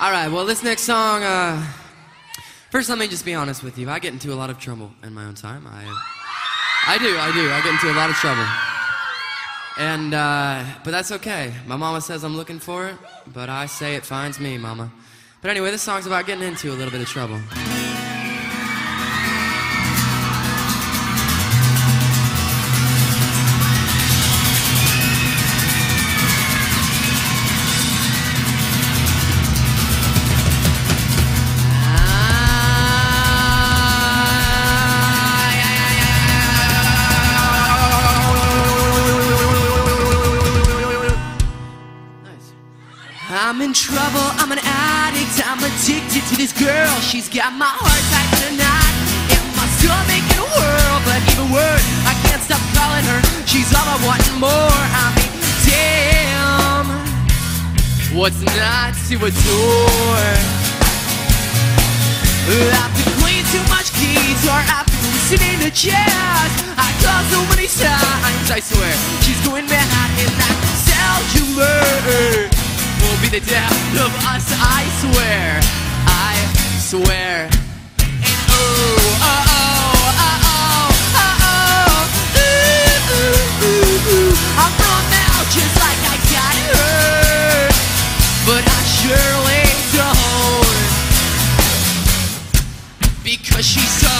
Alright, well this next song, first let me just be honest with you. I get into a lot of trouble in my own time. I do. I get into a lot of trouble. And, but that's okay. My mama says I'm looking for it, but I say it finds me, mama. But anyway, this song's about getting into a little bit of trouble. I'm in trouble, I'm an addict, I'm addicted to this girl. She's got my heart tight in a knot, and my stomach in a whirl. But even worse, I can't stop calling her. She's all I want and more. I mean, damn, what's not to adore? I've been playing too much guitar, I've been listening to jazz. I call so many times, I swear, she's going mad in that cellular. Will be the death of us, I swear, I swear. And oh, I'm running out just like I got hurt, but I surely don't, because she's so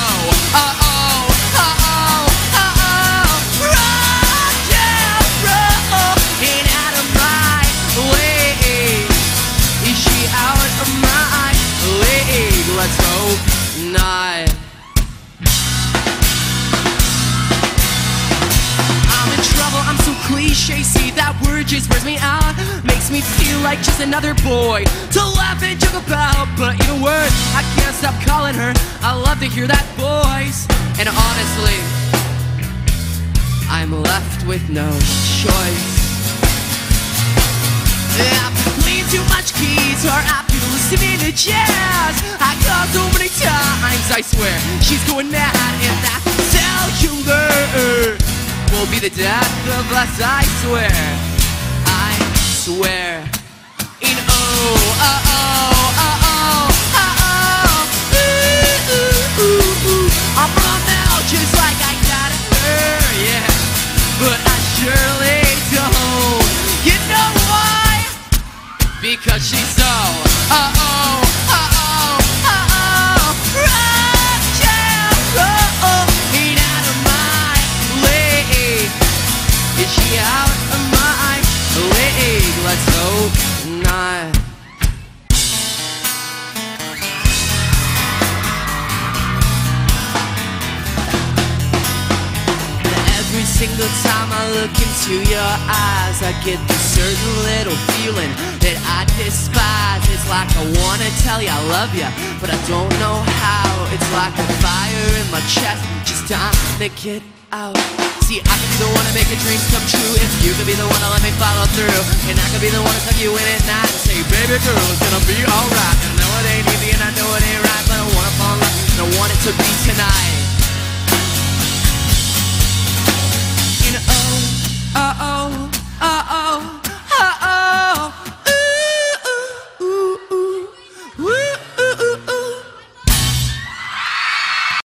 let's hope not. I'm in trouble, I'm so cliche. See, that word just wears me out. Makes me feel like just another boy to laugh and joke about. But even worse, I can't stop calling her. I love to hear that voice. And honestly, I'm left with no choice. I've been playing too much guitar, I've been listening to jazz. I call so many times, I swear, she's going mad. And that cellular will be the death of us, I swear. I swear. In I'm running out just like I got her, yeah. But I surely don't. You know why? Because she's so ain't out of my league. Is she out of my league? Let's hope not. Every single time I look into your eyes, I get this certain little feeling that I despise. It's like I wanna tell you I love you, but I don't know how. It's like a fire in my chest, just time to get out. See, I could be the one to make your dreams come true, if you could be the one to let me follow through. And I could be the one to tuck you in at night and say, baby girl, it's gonna be alright. I know it ain't easy and I know it ain't right, but I wanna fall in love and I want it to be tonight.